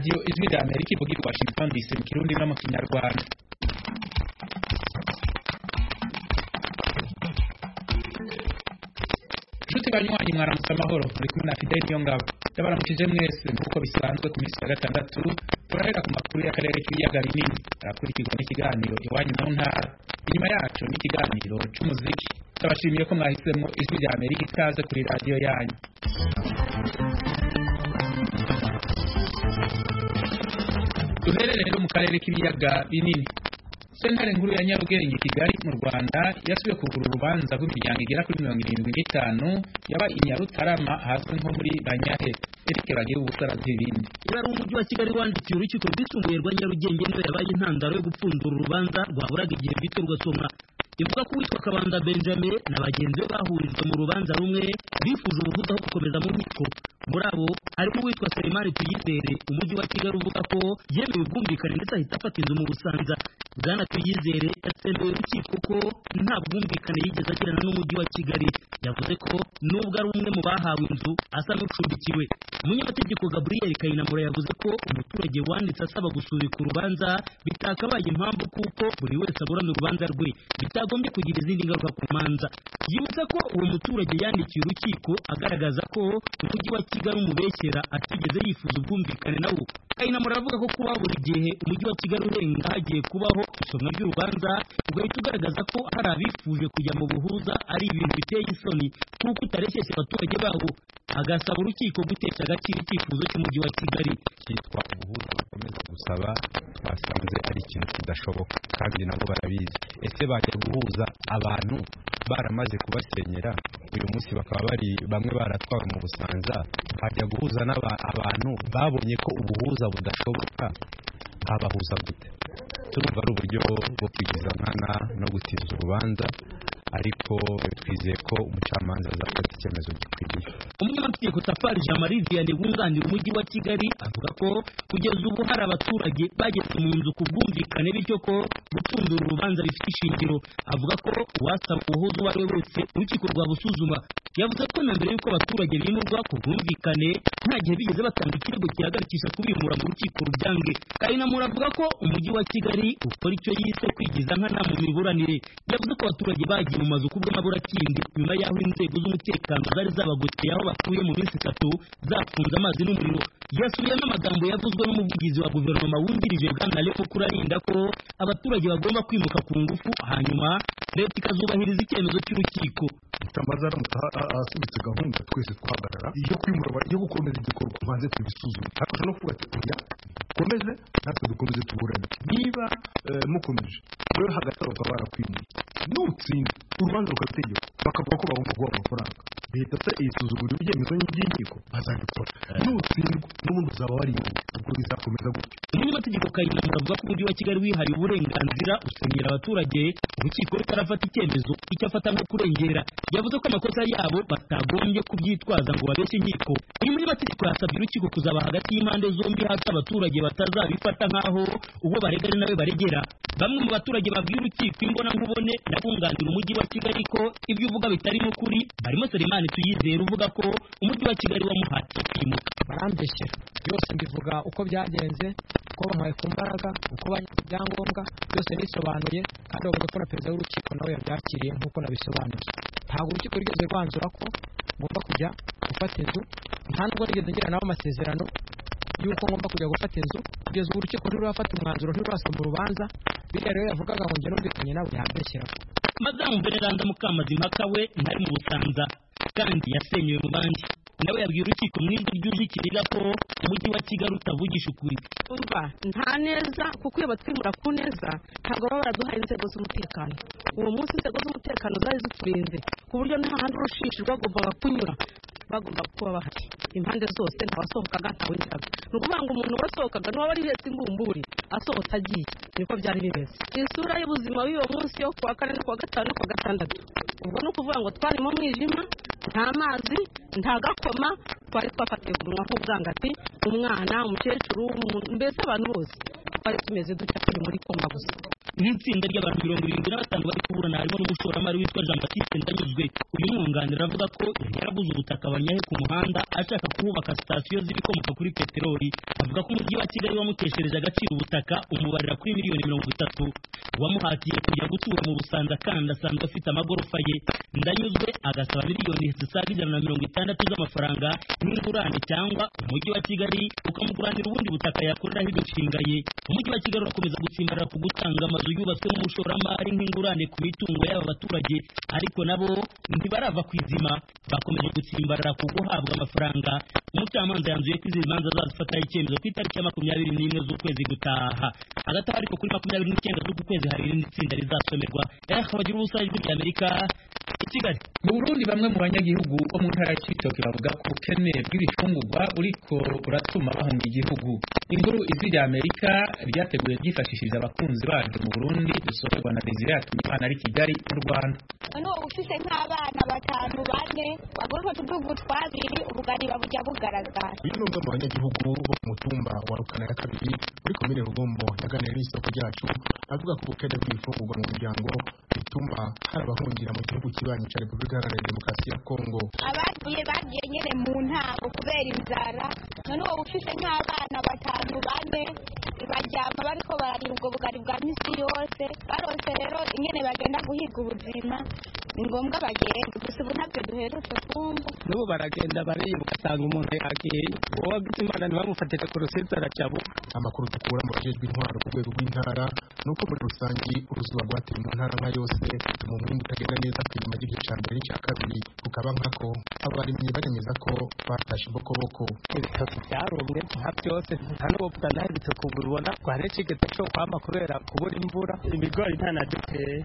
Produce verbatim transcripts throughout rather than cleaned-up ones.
radio Ijwi rya Amerika ivuga i Washington D C mu Kirundi no mu Kinyarwanda. Nshuti banywanyi mwaramutse amahoro, muri kumwe na Fidel Nyongabo. Ndabaramukije mwese nk'uko bisanzwe ku minsi ya gatandatu turahera ku makuru y'akarere k'ibiyaga binini, arakurikirwa n'ikiganiro iwanyu mu ntara. Inyuma yacu n'ikiganiro cy'umuziki. Ndabashimiye ko mwahisemo Ijwi rya Amerika ikaze kuri radio yanyu. Duherere rero mu karere k'ibiyaga binini. Sentare nkuru ya Nyarugenge Kigali mu Rwanda yasubiye kugura urubanza rw'imiryango igera kuri mirongo irindwi n'itanu yaba i Nyarutarama hazwi nko muri Banyahe. Eric bagiye ubusarazi ibindi. Yari umujyi wa Kigali wandikiye urukiko rwisumbuye rwa Nyarugenge niwe yabaye intandaro yo gupfundura urubanza rwaburaga igihe gito rwasomwa. Ivuga ko witwa Kabanda Benjamin na bagenzi be bahurijwe mu rubanza rumwe bifuje ubuvuga aho gukomeza mu nkiko. Muri abo harimo uwitwa Selemani Tuyizere. Umujyi wa Kigali uvuga ko yemewe ubwumvikane ndetse ahita afata inzu mu Busanza. Bwana Tuyizere yasembeye urukiko ko nta bwumvikane yigeze agirana n'umujyi wa Kigali. Yavuze ko nubwo ari umwe mu bahawe inzu asa n'ucumbikiwe. Umunyamategeko Gabriel Kayinamura yavuze ko umuturage wanditse asaba gusubika urubanza bitakabaye impamvu kuko buri wese aburana urubanza rwe bitagombye kugira izindi ngaruka ku manza. Yibutsa ko uwo muturage yandikiye urukiko agaragaza ko umujyi wa Kigali umubeshyera atigeze yifuza ubwumvikane nawo. Kayinamura avuga ko kuba buri gihe umujyi wa Kigali urenga hagiye kubaho isomwa ry'urubanza ugahita ugaragaza ko hari abifuje kujya mu buhuza ari ibintu biteye isoni kuko utareshyeshye abaturage babo. Agasaba urukiko gutesha agaciro icyifuzo cy'umujyi wa Kigali. Cyitwa ubuhuza bakomeza gusaba twasanze ari ikintu kidashoboka kandi nabo barabizi. Ese bajya guhuza abantu baramaze kubasenyera uyu munsi bakaba bari bamwe baratwawe mu Busanza, bajya guhuza n'abantu babonye ko ubuhuza budashoboka, abahuza gute? Turumva ari uburyo bwo kwigiza nkana no gutiza urubanza, ariko twizeye ko umucamanza azafata icyemezo gikwiriye. Umunyamategeko Safari Jean Marie Vianney wunganira umujyi wa Kigali avuga ko kugeza ubu hari abaturage bageze mu nzu ku bwumvikane bityo ko gupfundura urubanza bifite ishingiro. Avuga ko uwasaba ubuhuza uwo ari we wese urukiko rwabusuzuma. Yavuze ko na mbere y'uko abaturage bimurwa ku bwumvikane nta gihe bigeze batanga ikirego gihagarikisha kubimura mu rukiko rubyange. Kayinamura avuga ko umujyi wa Kigali ukora icyo yise kwigiza nkana mu miburanire. Yavuze ko abaturage bagiye mu mazu kubw'amaburakindi nyuma y'aho inzego z'umutekano zari zabagoteye aho batuye mu minsi itatu zafunze amazi n'umuriro. Yasubiyemo amagambo yavuzwe n'umuvugizi wa guverinoma wungirije Bwana Lepo Kurarinda ko abaturage bagomba kwimuka ku ngufu hanyuma leta ikazubahiriza icyemezo cy'urukiko. Tamaza aramutse asubitse gahunda twese twahagarara iyo kwimura yo gukomeza igikorwa banze tubisuzuma. Ariko no kuvuga ati oya komeze natwe dukomeze tuburane. Niba mukomeje rero hagati aho barakwimuye n'utsinda urubanza rugategeka bakavuga ko bagomba guha amafaranga, leta se isuzugura ibyemezo by'inkiko bazabikora. N'utsindwa n'ubundi uzaba wari ubwo bizakomeza gutyo. Umunyamategeko Kayinamura avuga ko umujyi wa Kigali wihariye uburenganzira usenyera abaturage, urukiko rutarafata icyemezo icyo afata nko kurengera. Yavuze ko amakosa yabo batagombye kubyitwaza ngo babeshye inkiko. Uyu munyamategeko yasabye urukiko kuzaba hagati y'impande zombi hato abaturage batazabifata nk'aho uwo baregana nawe baregera. Bamwe mu baturage babwiye urukiko imbona nkubone nakunganira umujyi wa Kigali ko ibyo uvuga bitari mu kuri, barimo Selemani Tuyizere uvuga ko umujyi wa Kigali wamuhatiye kwimuka. Barambeshyera byose mbivuga uko byagenze, uko bamuhaye ku mbaraga, uko banyuze ibyangombwa byose nisobanuye, kandi bavuga ko na perezida w'urukiko nawe yabyakiriye nk'uko nabisobanuye. Ntabwo urukiko rugeze rwanzura ko ngomba kujya gufata inzu, nta nubwo nigeze ngira nabo amasezerano yuko ngomba kujya gufata inzu. Kugeza ubu urukiko ntirurafata umwanzuro, ntirurasoma urubanza. Biriya rero yavugaga ngo njye numvikanye nawe yambeshyera. Madamu Veneranda Mukamazimpaka we ntari mu Busanza kandi yasenywe mu bandi. Nawe yabwiye urukiko mu ijwi ry'ujikirira ko umujyi wa Kigali utavugisha ukuri. Umva nta neza kuko iyo batwimura ku neza ntabwo baba baraduhaye inzego z'umutekano. Uwo munsi inzego z'umutekano zari ziturinze ku buryo nta handi urushishi rwagombaga kunyura, bagomba kuba bahari impande zose. Ntawasohokaga ntawinjiraga. Ni ukuvuga ngo umuntu wasohokaga n'uwaba ari wese ingumburi asohotse agiye. Niko byari bimeze. Isura y'ubuzima w'uwo munsi yo kuwa kane kuwa gatanu kuwa gatandatu, ubwo ni ukuvuga ngo twari mu mwijima, nta mazi, nta gakoma, twari twafatiye ku munwa nk'ubwangati, umwana, umukecuru, mbese abantu bose twari tumeze dutya turi muri koma gusa. nk'itsinda ry'abantu mirongo irindwi na batanu bari kuburana harimo n'umushoramari witwa Jean Baptiste Ndanyuzwe. Uyu mwunganira avuga ko yari yaraguze ubutaka abanyahe ku muhanda ashaka kuhubaka sitasiyo z'ibikomoka kuri peteroli. Avuga ko umujyi wa Kigali wamuteshereje agaciro ubutaka umubarira kuri miliyoni mirongo itatu, wamuhatiye kujya gutura mu Busanza kandi asanzwe afite amagorofa ye. Ndanyuzwe agasaba miliyoni zisaga ijana na mirongo itandatu z'amafaranga nk'ingurane cyangwa umujyi wa Kigali ukamuguranira ubundi butaka yakoreraho imishinga ye. Umujyi wa Kigali urakomeza gutsimbarara ku gutanga amazu yubatswe n'umushoramari nk'ingurane ku mitungo y'aba baturage, ariko nabo ntibarava ku izima, bakomeje gutsimbarara ku guhabwa amafaranga. Umucamanza yanzuye ko izi manza azazifataho icyemezo ku itariki ya makumyabiri n'imwe z'ukwezi gutaha. Hagati aho ariko kuri makumyabiri n'icyenda z'uku kwezi hari irindi tsinda rizasomerwa. Bagira ubusa ijwi ry'Amerika i Kigali. Mu Burundi bamwe mu banyagihugu bo mu ntara ya Cibitoke bavuga ko ubukene bw'ibifungurwa buriko buratuma bahunga igihugu. Inkuru ijwi ry'Amerika ryateguye ryifashishije abakunzi baryo mu Burundi risomerwa na Desire Yatumimana ari Kigali mu Rwanda. Ano ufise nk'abana batanu bane bagomba tudugu twabiri ubugari babujya bugaragara. Uyu ni umwe mu banyagihugu bo ku mutumba wa Rukana ya kabiri muri komine Rugombo yaganiriye n'isoko ryacu avuga ko ubukene bw'ibifungurwa mu muryango bituma hari abahungira mu gihugu kibanyi cya Repubulika Iharanira Demokarasi ya Kongo. Abagiye bagiye nyene mu ntango kubera inzara, none uwo ufise nk'abana batanu bane bajyama bariko bararira ubwo bugari bwa misi yose, barose rero ingene bagenda guhiga ubuzima ni ngombwa bagenda, gusa ubu ntabyo duherutse kumva. N'ubu baragenda bariba ugasanga umuntu yagiye, uwo wagize imana ntibamufatire ku rusizi aracabuka. Amakuru dukura mu bajejwe intwaro ku rwego rw'intara ni uko muri rusange uruzuba rwateye mu ntara nka yose bituma umwimbu utagenda neza ku irima ry'igihe cya mbere n'icya kabiri, kukaba nkako abarimyi baremeza ko batashe imbokoboko. Ibitoki byarumye nka byose, nta n'ubuvuga naho ibitoki ubu ubona twari kigeze cyo kwama kubera kubura imvura. Ibigori nta na duteye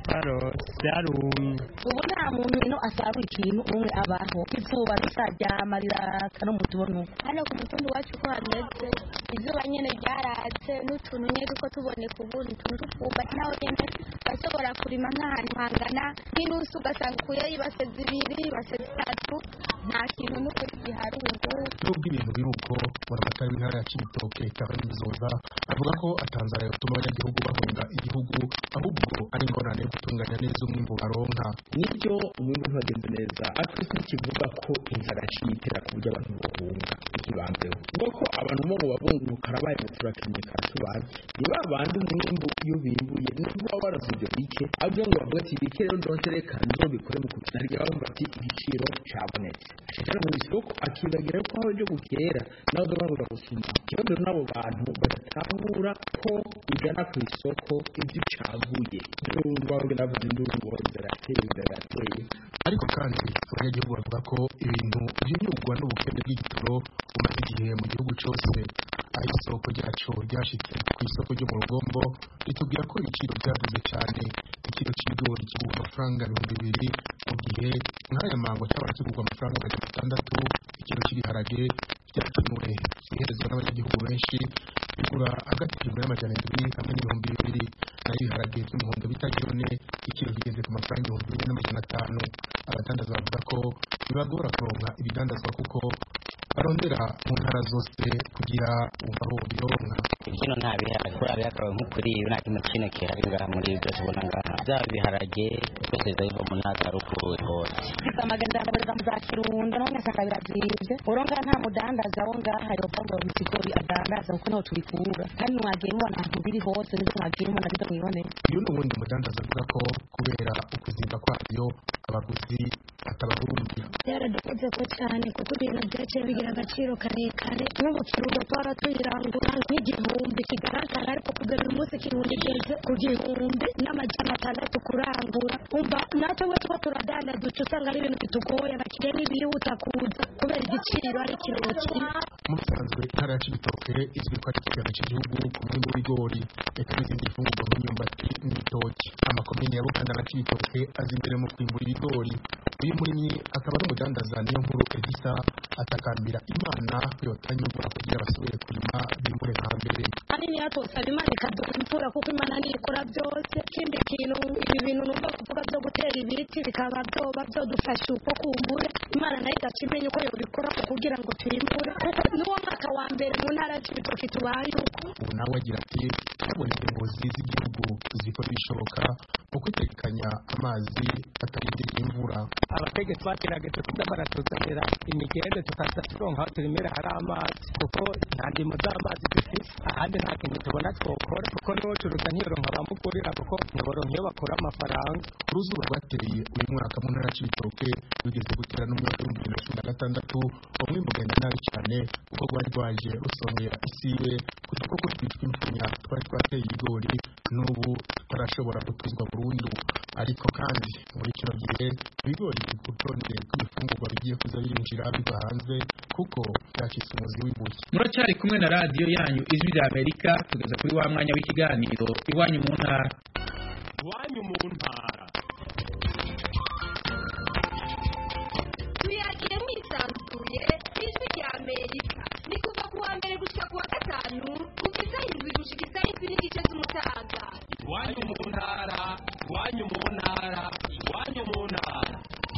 byarumye. Ubu nta muntu ino asarura ikintu umwe abaho, izuba risaryama riraka no mu tubono. Hano ku mutumba wacu ko hameze izuba nyene ryaratse n'utuntu nyene ko tuboneka ubundi tuntu twuba naho nyene bashobora kurima nk'ahantu hangana nk'inusu ugasanga ukuye ibase zibiri ibase zitatu, nta kintu n'ukuri gihari ubu. Nubwo ibintu biri uko Buramatari w'intara ya Cibitoke Kabanyizoza avuga ko atanzara yotuma abanyagihugu bahunga igihugu, ahubwo ari ingorane yo gutunganya neza umwimbu baronka. Nibyo umwimbu ntiwagenze neza, ariko ntikivuga ko inzara yitera ku buryo abantu bahunga ikibambeho. Kuko ko abantu bo babungu karabaye mu turakenye karatubazi, ni ba bandi umwimbu iyo bimbuye nubwo baba barazibye bike, ahubwo ngo bavuga ati bike rero ndonse reka nzobikore mu kugira ngo bumva ati igiciro cyabonetse. Ashaka mu isoko akibagira ko aho byo gukera naho baba gusuma. Kibazo n'abo bantu badatahura ko ujana ku isoko ibyo ucaguye. N'ubwo bavuga navuze ndumva zarateye zarateye. Ariko kandi abanyagihugu bavuga ko ibintu by'inyugwa n'ubukene bw'igitoro bumaze igihe mu gihugu cyose. Aho isoko ryacu ryashitse ku isoko ryo mu Rugombo ritubwira ko ibiciro byaduze cyane. Ikiro cy'ibigori kigurwa amafaranga ibihumbi bibiri mu gihe nk'aya mango cyabara kigurwa amafaranga magana atandatu. Ikiro cy'ibiharage byakemuwe kiherezwa n'abanyagihugu benshi bigura hagati y'ibihumbi n'amajana indwi hamwe n'ibihumbi bibiri. Naho ibiharage by'umuhondo bita Girone ikiro kigeze ku mafaranga ibihumbi bibiri n'amajana atanu. Abadandaza bavuga ko bibagora kuronka ibidandazwa kuko barondera mu ntara zose kugira umva aho bironka. Kino nta biharage kuri akaba nk'ukuri nta kintu kino kihari ngaha muri ibyo tubona ngaha. Byaba ibiharage byose biva mu ntara rukuru hose. Amagenda akabarira mu za Kirundo no mwese birabyibye. Uronga nta mudandaza wo ngaha yopfa ngo ibigori adandaza kuko naho tubikura. Kandi mwagiye mubona ahantu biri hose n'ibyo mwagiye mubona biza mwibonera. Uyu ni ubundi mudandaza avuga ko kubera ukuzimba kwabyo abaguzi atabahurumbira. Byaradukoze ko cyane kuko ibintu byaciye bigira agaciro karekare n'ubu Kirundo twara tuyirangura nk'igihumbi kigaragara, ariko kugera umunsi Kirundo igeze ku gihumbi n'amajana atandatu kurangura. Umva natwe we tuba turadandaza duca usanga ari ibintu bitugoye, abakiriya ntibihuta kuza kubera igiciro ari ikintu kimwe. Mu bisanzwe intara ya Cibitoke izwi ko ari ikiganza cy'igihugu ku mwimbu w'ibigori reka n'izindi mfungurwa nk'imyumbati n'ibitoki. Amakomine ya Buganda na Cibitoke azi imbere mu kwimbura ibigori. Uyu murimyi akaba ari umudandaza niyo nkuru Edisa atakambira Imana ko yotanyurwa kugira basubire kurima bimbure nka mbere. hanini yatosaba Imana ikaduha imvura kuko Imana niyo ikora byose. Ikindi kintu ibi bintu numva kuvuga byo gutera ibiti bikaba byoba byodufasha uko kumbure Imana nayo igakimenya uko yobikora kugira ngo twimbure kuko niwo mwaka wa mbere mu ntara y'Ibitoki tubaye uko. Ubu nawe agira ati twabonye ingozi z'igihugu zikora ibishoboka mu kwitekanya amazi atarindiriye imvura. Abategetsi bakirageje kuza baratuzanira imigende tukaza turonka aho turimera hari amazi kuko nta ndimo z'amazi dufite ahandi nta kintu tubona twokora kuko niwo turuka ntiyoronka bamugurira kuko ntiboronka iyo bakora amafaranga. Uruzuba rwateye uyu mwaka mu ntara y'Ibitoki rugeze gutera n'umwaka w'ibihumbi bibiri na cumi na gatandatu umwimbu ugenda nabi cyane kuko rwari rwaje rusongera isibe ku dukoko twitwa impunya twari twateye ibigori n'ubu tutarashobora gutuzwa burundu. Ariko kandi muri kino gihe ibigori biri ku rutonde rw'ibifungurwa bigiye kuza birinjira biva hanze kuko byacitse umuzi w'ibuye. Muracyari kumwe na radiyo yanyu Ijwi ry'Amerika tugeze kuri wa mwanya w'ikiganiro iwanyu mu ntara. Iwanyu mu ntara tuyagiye mwisanzuye Ijwi ry'Amerika ni kuva ku wa mbere gushika ku wa gatanu kuva isaha indwi gushika isaha indwi n'igice z'umutaga. Iwanyu mu ntara iwanyu mu ntara iwanyu mu ntara.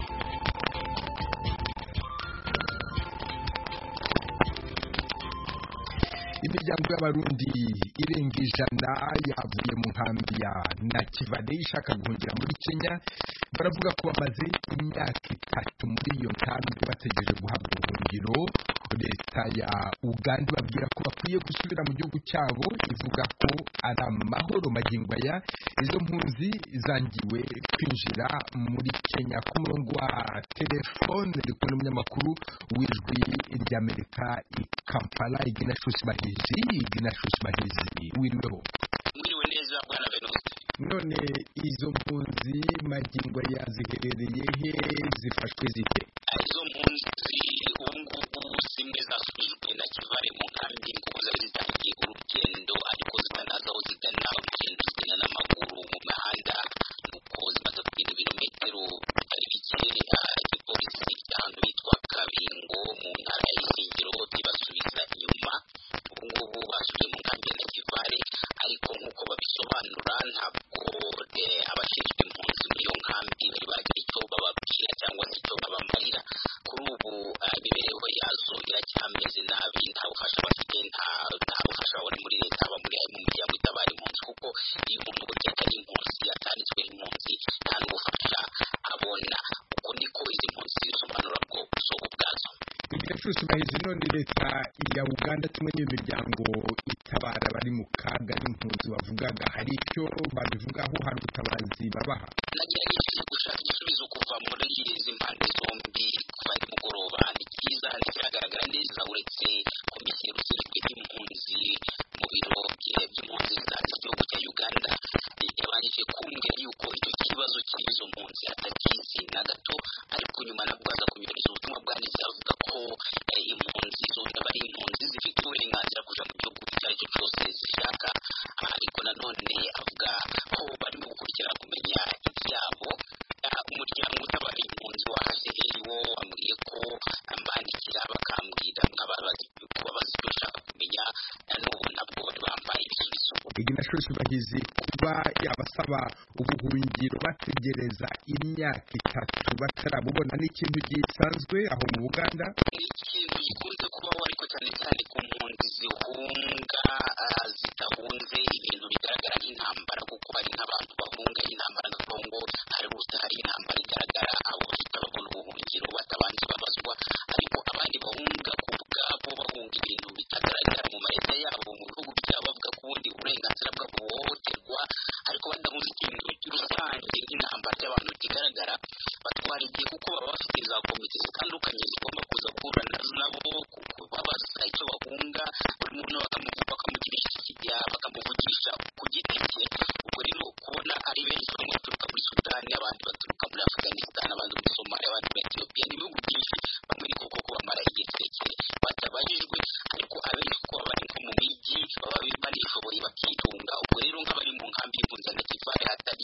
Imiryango y'abarundi irenga ijana yavuye mu nkambi ya Nakivale ishaka guhungira muri Kenya baravuga ko bamaze imyaka itatu muri iyo nkambi bategereje guhabwa ubuhungiro. Leta ya Uganda babwira ko bakwiye gusubira mu gihugu cyabo ivuga ko ari amahoro magingo aya. Izo mpunzi zangiwe kwinjira muri Kenya. Ku murongo wa telefone riko n'umunyamakuru w'Ijwi ry'Amerika i Kampala Ignatius Bahizi. Ignatius Bahizi wiriweho. Mwiriwe neza bwana Venuste. None izo mpunzi magingo aya ziherereye he, zifashwe zite? Izo mpunzi ubu ngubu zimwe zasubijwe na Kivale mu nkambi ngo zari zitangiye urugendo ariko zitanaza aho zigana urugendo zigana n'amaguru mu mihanda nuko zimaze kugenda ibirometero bitari bike. Igipolisi cy'ahantu hitwa Kabingo mu ntara ya Isingiro kibasubiza inyuma. Ubu ngubu basubiye mu nkambi ya Kivale ariko nk'uko babisobanura ntabwo abashinzwe impunzi muri iyo nkambi bari bagira icyo bababwira cyangwa se icyo babamarira. Kuri ubu imibereho yazo iracyameze nabi, nta bufasha bafite, nta bufasha babona muri leta, aba muri mu miryango itabara impunzi kuko iyo umuntu burya atari impunzi atanditswe impunzi nta n'ubufasha abona. Uko niko izi mpunzi zisobanura bwo busogo bwazo. Ignatius Bahizi, none leta ya Uganda kimwe n'imiryango itabara bari mu kaga n'impunzi bavugaga hari icyo babivugaho, hari ubutabazi babaha? Nagerageje gushaka igisubizo kuva muri izi mpande zombi kuva nimugoroba ntikiza ntikigaragara neza uretse komisiyo rushinzwe impunzi mu biro by'impunzi z'igihugu cya Uganda yabanje kumbwira yuko icyo kibazo cy'izo mpunzi atakizi na gato, ariko nyuma nabwo aza kunyereza ubutumwa bwanditse avuga ko impunzi zose bari impunzi zifite uburenganzira kuja mu gihugu icyo ari cyo cyose zishaka, ariko nanone avuga ko barimo gukurikirana kumenya ibyabo. Umuryango utabara impunzi wa H C R wo wambwiye ko ambandikira bakambwira nk'ababazi kuba bazi icyo bashaka kumenya, n'ubu nabwo bari bambaye ibisubizo. Ignatius Bahizi, kuba yabasaba ubuhungiro bategereza imyaka itatu batarabubona ni ikintu gisanzwe aho mu Uganda? Ni ikintu gikunze kubaho ariko cyane cyane ku mpunzi zihunga zitahunze ibintu bigaragara nk'intambara kuko hari nk'abantu bahunga intambara nka Kongo, hari gusa hari intambara igaragara abo bahita babona ubuhungiro batabanje babazwa, ariko abandi bahunga ku bwabo bahunga ibintu bitagaragara mu mareta yabo mu bihugu byabo bavuga ko ubundi uburenganzira bwabo buhohoterwa, ariko badahunze ikintu rusange nk'intambara y'abantu kigaragara batwara igihe kuko baba bafite za komite zitandukanye zigomba kuza guhura nabo babaza icyo bahunga, buri muntu bakamugirisha ikijya bakamuvugisha ku giti cye. Ubwo rero kubona ari benshi bamwe baturuka muri Sudani, abandi baturuka muri Afghanistan, abandi muri Somalia, abandi muri Ethiopia, n'ibihugu byinshi bamwe ni koko bamara igihe kirekire batabajijwe, ariko abenshi kuko bari nko mu mijyi baba banishoboye bakitunga. Ubwo rero nk'abari mu nkambi y'impunzi ya Nakivale hatari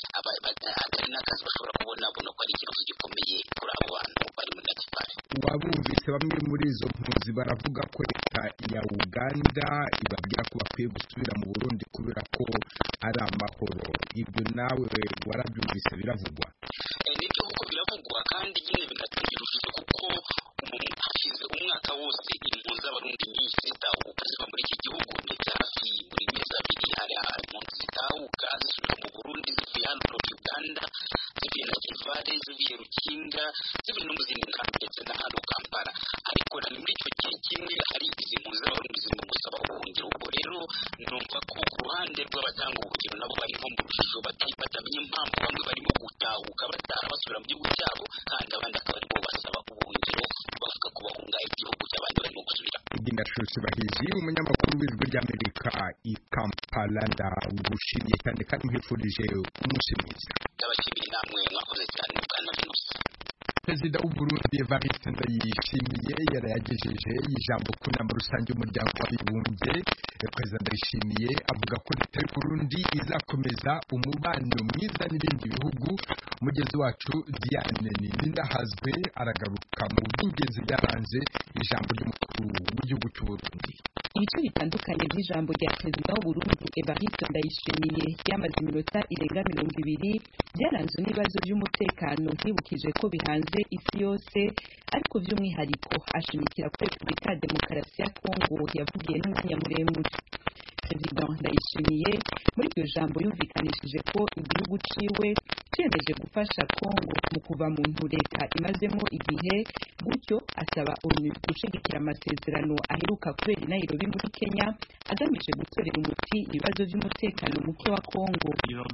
hatari n'akazi bashobora kubona bona ko ari ikibazo gikomeye kuri abo bantu bari muri Nakivale. Wabumvise bamwe muri izo mpunzi baravuga ko leta ya Uganda ibabwira bababwira ko bakwiye gusubira mu Burundi kubera ko ari amahoro. Ibyo nawe warabyumvise biravugwa? Nibyo kuko biravugwa kandi nyine binatubwira urujijo kuko hashize umwaka wose impunzi z'abarundi nyinshi zitahuka ziva muri iki gihugu ndetse hafi buri mezi abiri hari impunzi zitahuka zisubira mu Burundi zivuye hano muri Uganda zivuye na Kivale zivuye Rukinga zivuye no mu zindi nkambi ndetse na hano Kampala ariko na muri icyo gihe kimwe hari izi mpunzi z'abarundi zirimo gusaba ubuhungiro. Ubwo rero numva ko ku ruhande rw'abatanga ubuhungiro nabo bari nko mu rujijo batamenya impamvu bamwe barimo gutahuka bataha basubira mu gihugu cyabo kandi abandi akaba arimo basaba ubuhungiro bavuga ko bahunga igihugu cy'abandi barimo gusubira. Iginashushe Bahizi umunyamakuru w'ijwi ry'Amerika i Kampala ndagushimiye cyane kandi nkwifurije umunsi mwiza. Ndabashimiye namwe mwakoze cyane bwana Venus. Perezida w'u Burundi Evariste Ndayishimiye yarayagejeje ijambo ku nama rusange y'umuryango w'abibumbye. Perezida Ndayishimiye avuga ko leta y'u Burundi izakomeza umubano mwiza n'ibindi bihugu. Umugezi wacu Diane Ninahazwe aragaruka mu by'ingenzi byaranze ijambo ry'umukuru w'igihugu cy'u Burundi. Ibice bitandukanye by'ijambo rya Perezida w'u Burundi Evariste Ndayishimiye ryamaze iminota irenga mirongo ibiri byaranzwe n'ibibazo by'umutekano yibukije ko bihanze isi yose ariko by'umwihariko ashimikira ko Repubulika ya Demokarasi ya Kongo yavugiye n'umwanya muremure. Perezida Ndayishimiye muri iryo jambo yumvikanishije ko igihugu ciwe cyemeje gufasha Kongo mu kuva mu ntureka imazemo igihe, gutyo asaba ONU gushigikira amasezerano aheruka kubera i Nairobi muri Kenya agamije gutorera umuti ibibazo by'umutekano muke wa Kongo.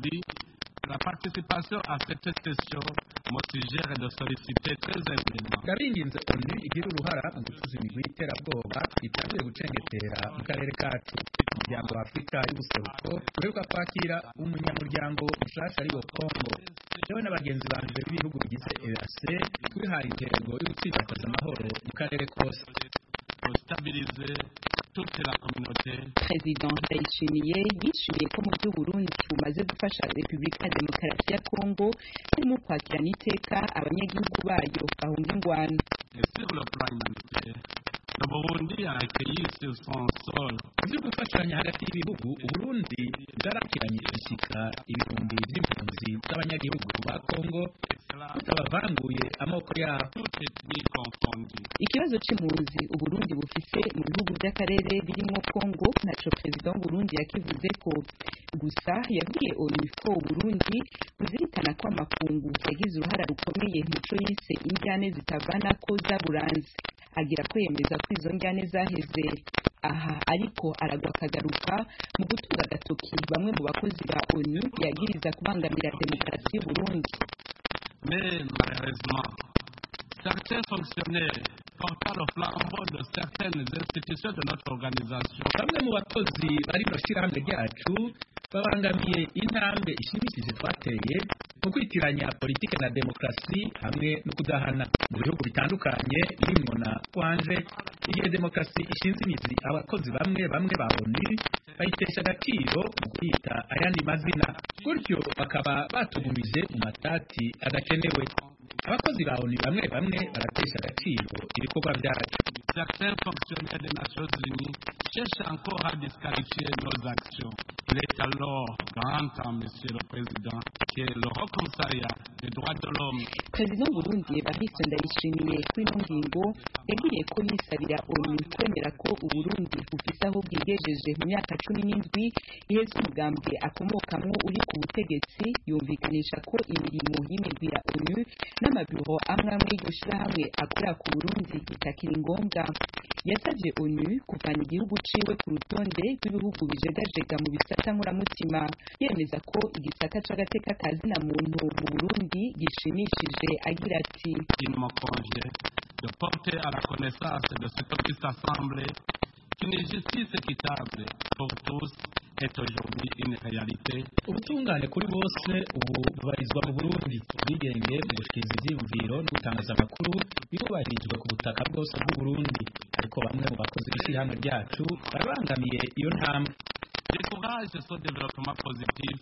La participation à cette session me suggère de solliciter très aisément. Ndaringinze ONU igira uruhara mu gutuza imigwi y'iterabwoba itangiye gucengetera mu karere kacu. Umuryango wa Afurika y'ubuseruko uheruka kwakira umunyamuryango mushasha ari wo Kongo. Yewe n'abagenzi banje b'ibihugu bigize E A C twihaye intego yo gutsimbataza amahoro mu karere kose. Perezida Ndayishimiye yishimiye ko mu by'Uburundi bumaze gufasha Repubulika ya Demokarasi ya Kongo harimo kwakirana iteka abanyagihugu bayo bahunga ingwano. Ibyo gufashanya hagati y'ibihugu Uburundi bwarakiranye ishyika ibihumbi by'impunzi z'abanyagihugu ba Kongo butabavanguye amoko yabo. Ikibazo c'impunzi Uburundi bufise mu bihugu by'akarere birimo Kongo naco Perezida w'Uburundi yakivuze ko gusa yabwiye ONU ko Uburundi buzirikana ko amakungu yagize uruhara rukomeye mu cyo yise injyane zitavana ko zaburanze. Agira ko yemeza ko izo njyane zaheze aha ariko aragwa akagaruka mu gutunga agatoki bamwe mu bakozi ba ONU yagiriza kubangamira demokarasi y'u Burundi. Mais malheureusement, certains fonctionnaires portant le flambeau de certaines institutions de notre organisation. Bamwe mu bakozi bari mu shyirahamwe ryacu babangamiye intambwe ishimishije twateye mu kwitiranya politike na demokarasi hamwe no kudahana. Mu bihugu bitandukanye birimo na kwanje igihe demokarasi ishinze imizi abakozi bamwe bamwe ba ONU bayitesha agaciro mu kwita ayandi mazina, gutyo bakaba batugumije mu matati adakenewe. Abakozi ba ONU bamwe bamwe baratesha agaciro ibikorwa byacu. Certains fonctionnaires des Nations Unies cherchent encore à disqualifier nos actions. Il est alors grand temps, Monsieur le Président, que le Haut Commissariat des droits de l'homme. Perezida w'Uburundi Evariste Ndayishimiye kuri ino ngingo yabwiye ko yisabira ONU kwemera ko Uburundi bufise aho bwigejeje mu myaka cumi n'indwi iheze umugambwe akomokamwo uri ku butegetsi. Yumvikanisha ko imirimo y'imigwi ya ONU n'amabiro amwe amwe y'ishyirahamwe akorera ku Burundi itakiri ngombwa. Yasabye ONU kuvana igihugu ciwe ku rutonde rw'ibihugu bijegajega mu bisata nkuramutima, yemeza ko igisata c'agateka kazina muntu mu Burundi gishimishije agira ati: Il me convient de porter à la connaissance de cette auguste assemblée qu'une justice équitable pour tous est aujourd'hui une réalité. Ubutungane kuri bose ubu bubarizwa mu Burundi. Ubwigenge mu gushikiriza ivyiyumviro no gutangaza amakuru birubahirijwe ku butaka bwose bw'u Burundi, ariko bamwe mu bakozi b'ishyirahamwe ryacu barabangamiye iyo ntambwe. Décourage ce développement positif.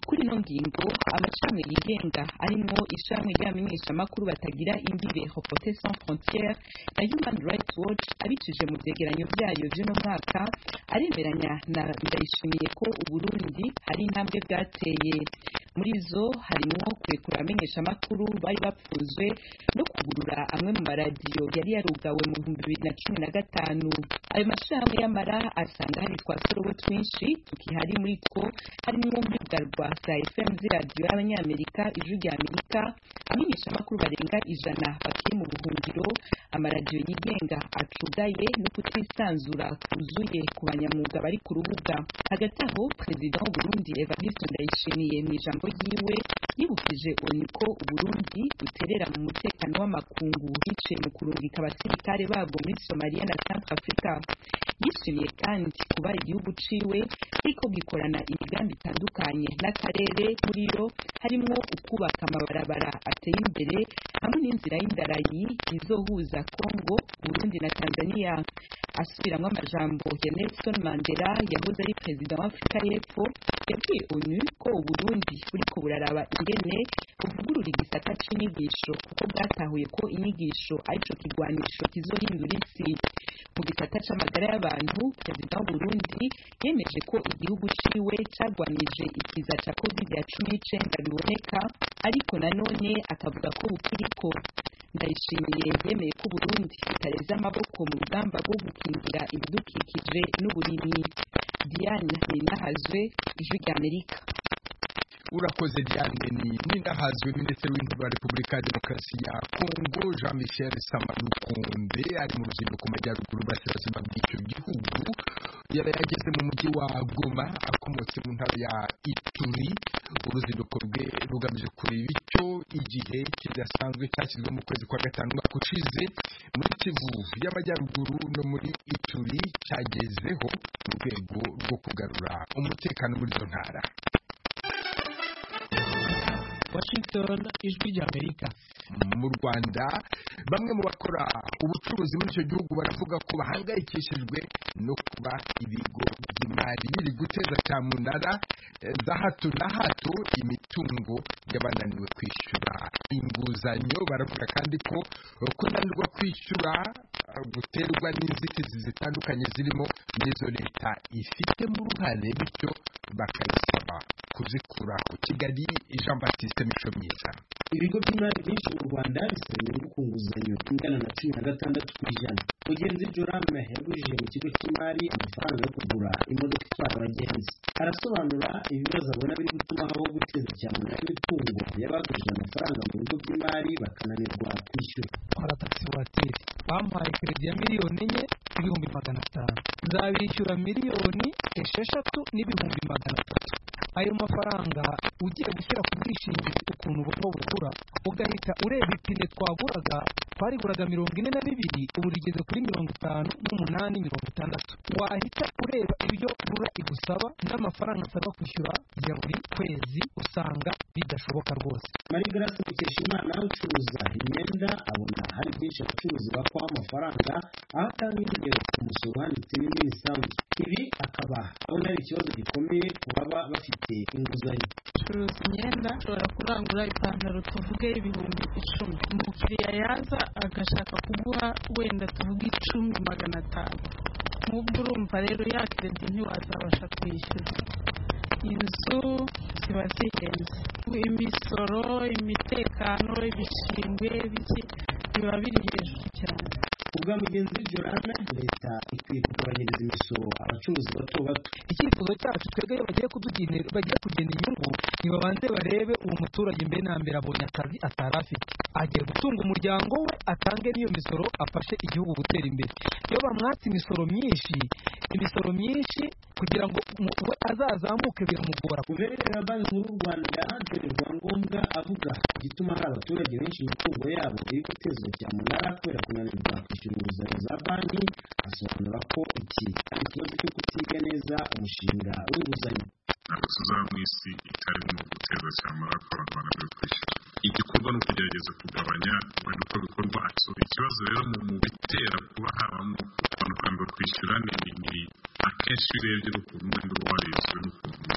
kuri ino ngingo amashami yigenga arimo ishami ry'abamenyeshamakuru batagira imbibe Reporters sans frontières na Human Rights Watch abicije mu vyegeranyo vyayo vy'uno mwaka aremeranya na Ndayishimiye ko Uburundi hari intambwe bwateye. Muri zo harimo kurekura abamenyeshamakuru bari bapfuzwe no kugurura amwe mu maradiyo yari yarugawe mu bihumbi bibiri na cumi na gatanu. Ayo mashami y'amara asanga hari twasorobo twinshi tukihari, muri two harimo nk'ugarwa za F M z'iradiyo y'Abanyamerika Ijwi ry'Amerika, abamenyeshamakuru barenga ijana bakiri mu buhungiro, amaradiyo yigenga acugaye no kutisanzura kuzuye ku banyamwuga bari ku rubuga. Hagati aho Perezida w'Uburundi Evariste Ndayishimiye mu ijambo ryiwe yibukije ONU ko Uburundi buterera mu mutekano w'amakungu biciye mu kurungika abasirikare babwo muri Somalia na Centrafrica. Yishimiye kandi kuba igihugu ciwe ariko gikorana imigambi itandukanye n'akarere, muri yo harimo ukubaka amabarabara ateye imbere hamwe n'inzira y'indarayi izohuza Congo, Burundi na Tanzania. Asubiramo amajambo ya Nelson Mandela yahoze ari perezida wa Afrika y'Epfo, yabwiye ONU ko Uburundi buriko buraraba ingene buvugurura igisata c'inyigisho kuko bwatahuye ko inyigisho arico kigwanisho kizohindura isi. Mu gisata c'amagara y'abantu, perezida w'Uburundi yemeje ko igihugu ciwe cagwanije ikiza ca covid cumi n'icenda biboneka, ariko nanone akavuga ko bukiriko. Ndayishimiye yemeye ko Burundi butareze amaboko mu rugamba rwo gukingira ibidukikije n'uburimyi. Diane Ninahazwe, Ijwi ry'Amerika. Urakoze Diane Ninahazwe. Minisitiri w'Intebe wa Repubulika ya Demokarasi ya Kongo Jean Michel Samalukonde ari mu ruzinduko mu majyaruguru burasirazuba bw'icyo gihugu, yari yageze mu mujyi wa Goma akomotse mu ntara ya Ituri. Uruzinduko rwe rugamije kureba icyo igihe kidasanzwe cyashyizwe mu kwezi kwa gatanu umwaka ushize muri Kivu y'Amajyaruguru no muri Ituri cyagezeho mu rwego rwo kugarura umutekano muri izo ntara. Washington, Ijwi ry'Amerika. Mu Rwanda bamwe mu bakora ubucuruzi muri icyo gihugu baravuga ko bahangayikishijwe no kuba ibigo by'imari biri guteza cyamunara za hato na hato imitungo y'abananiwe kwishyura inguzanyo. Baravuga kandi ko kunanirwa kwishyura guterwa n'inzitizi zitandukanye zirimo n'izo leta ifitemo uruhare, bityo bakayisaba kuzikuraho. Kigali, Jean Baptiste Mico Myiza. Ibigo by'imari byinshi mu Rwanda bisemerewe ku nguzanyo ingana na cumi na gatandatu ku ijana. Mugenzi Jorame yagujije mu kigo cy'imari amafaranga yo kugura imodoka itwara abagenzi. Arasobanura ibibazo abona biri gutuma habaho guteza cyamunara imitungo y'abagujije amafaranga mu bigo by'imari bakananirwa kwishyura. Para taxi voiture bampaye kredi ya miliyoni enye n'ibihumbi magana atanu, nzabishyura miliyoni esheshatu n'ibihumbi magana atatu. Ayo mafaranga ugiye gushyira ku bwishingizi ukuntu buto bukura, ugahita ureba ipine twaguraga twariguraga mirongo ine na bibiri ubu rigeze kuri mirongo itanu n'umunani mirongo itandatu. Wahita ureba ibyo rura igusaba n'amafaranga asaba kwishyura ya buri kwezi, usanga bidashoboka rwose. Marie Grace Mukeshimana ucuruza imyenda abona hari byinshi abacuruzi bakwaho amafaranga aho atanga ingero ku musoro wanditse n'imisanzu. Ibi akaba abona ari ikibazo gikomeye ku baba bafite inguzanyo. Curuza imyenda ushobora kurangura ipantaro tuvuge ibihumbi icumi, umukiriya yaza agashaka kuguha wenda tuvuge icumi magana atanu. Nk'ubwo urumva rero ya kredi ntiwazabasha kwishyura. Inzu ziba zihenze, imisoro, imitekano, ibishingwe biki biba biri hejuru cyane. Ubwa mugenzi Jorane, leta ikwiye kugabanyiriza imisoro abacuruzi bato bato. Icyifuzo cyacu twebwe iyo bagiye kudugenera bagiye kugena inyungu, nibabanze barebe uwo muturage mbe na mbere abonye akazi atari afite, agiye gutunga umuryango we, atange n'iyo misoro afashe igihugu gutera imbere. Iyo bamwatse imisoro myinshi imisoro myinshi kugira ngo we azazamuke biramugora. Guverineri wa Banki Nkuru y'u Rwanda Dore Rwangombwa avuga igituma hari abaturage benshi imitungo yabo iri gutezwa cyamunara kubera kunanirwa kwishyura inguzanyo za banki. Asobanura ko iki ari ikibazo cyo kutiga neza umushinga w'inguzanyo. Ntabwo tuzaba mu isi itarimo guteza cyamunara ko abantu bananiwe kwishyura. Igikorwa ni ukugerageza kugabanya uko bikorwa. Ikibazo rero mu bitera kuba habamo abantu bananiwe kwishyura ni akenshi urebye n'ukuntu umwenda uba warizwe n'ukuntu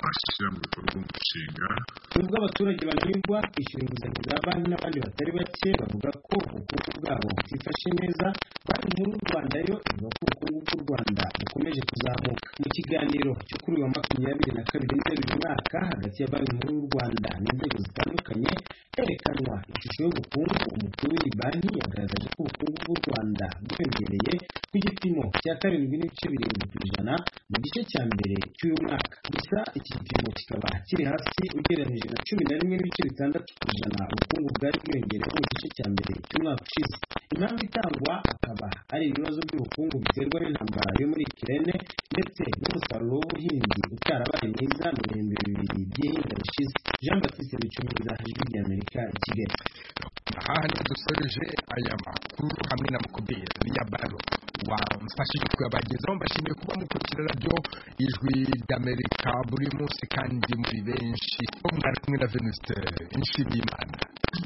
twashyira mu bikorwa umushinga. nubwo abaturage bananirwa kwishyura inguzanyo za banki n'abandi batari bake bavuga ko ubukungu bwabo butifashe neza, banki nkuru y'u Rwanda yo ivuga ko ubukungu bw'u Rwanda bukomeje kuzamuka. Mu kiganiro cyo kuri wa makumyabiri na kabiri nzeri uyu mwaka hagati ya banki nkuru y'u Rwanda n'inzego zitandukanye herekanwa ishusho y'ubukungu, umukuru w'iyi banki yagaragaje ko ubukungu bw'u Rwanda bwiyongereye ku gipimo cya karindwi n'ibice birindwi ku ijana mu gice cya mbere cy'uyu mwaka. Gusa iki gipimo kikaba kiri hasi ugereranyije na cumi na rimwe n'ibice bitandatu ku ijana ubukungu bwari bwiyongereye mu gice cya mbere cy'umwaka ushize. Impamvu itangwa akaba ari ibibazo by'ubukungu biterwa n'intambara yo muri Ukraine ndetse n'umusaruro w'ubuhinzi utarabaye mwiza mu bihumbi bibiri by'ihinga bishize. Jean Baptiste Bicumiza, Ijwi ry'Amerika, i Kigali. aha ni dusoreje aya makuru hamwe na Mukubira ya Baro wamfashije kuyabagezaho. mbashimiye kuba mukurikira radio Ijwi ry'Amerika buri munsi kandi muri benshi. Mwari kumwe na Venuste Nshimiyimana.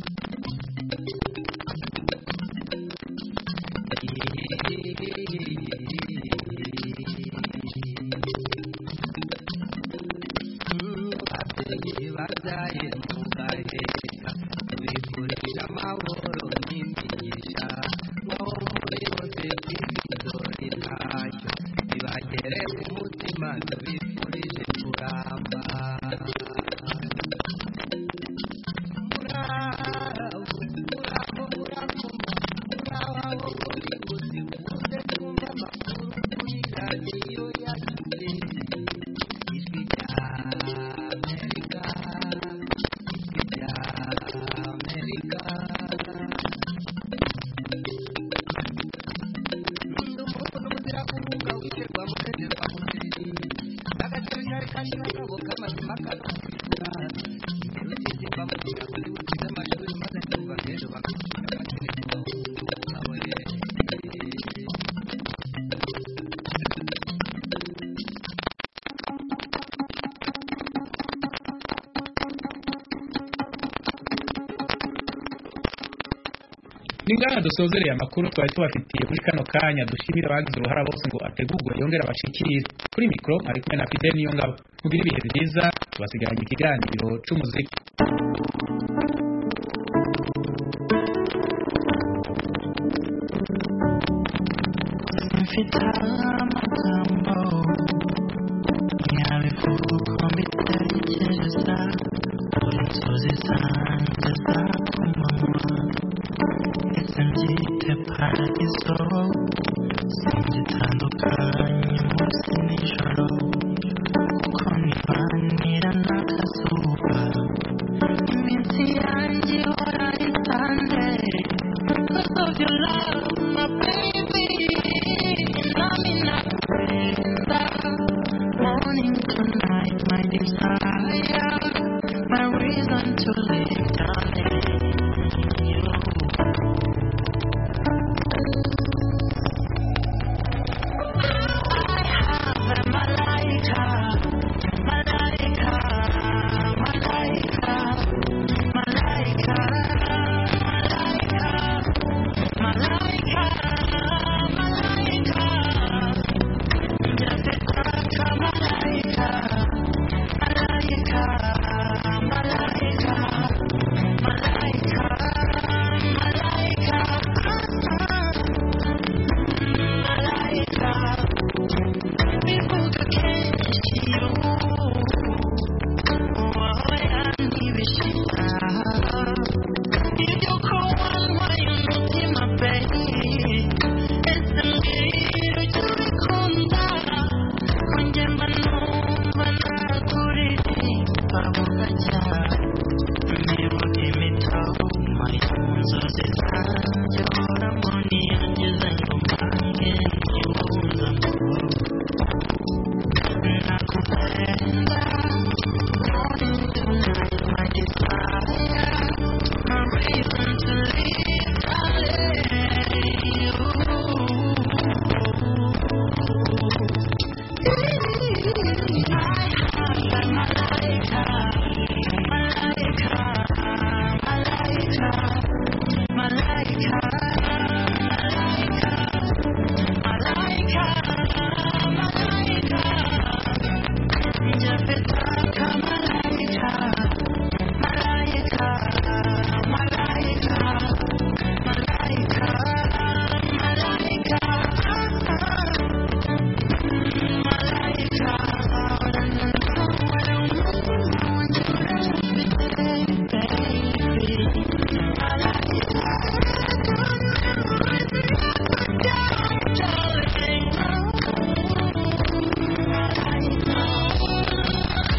Ningana dusozereye amakuru twari tubafitiye kuri kano kanya. Dushimira abagize uruhara bose ngo ategurwe yongera abashikirize. Kuri mikro ari kumwe na Fidel Niyongabo. Mugira ibihe byiza, tubasigaranye ikiganiro c'umuziki. Paradiso singitandukanye munsi n'ijoro kuko nivanira n'akazuba iminsi yanjye ihora itanze because of your love my baby nami nakwenda morning to night my desire my reason to live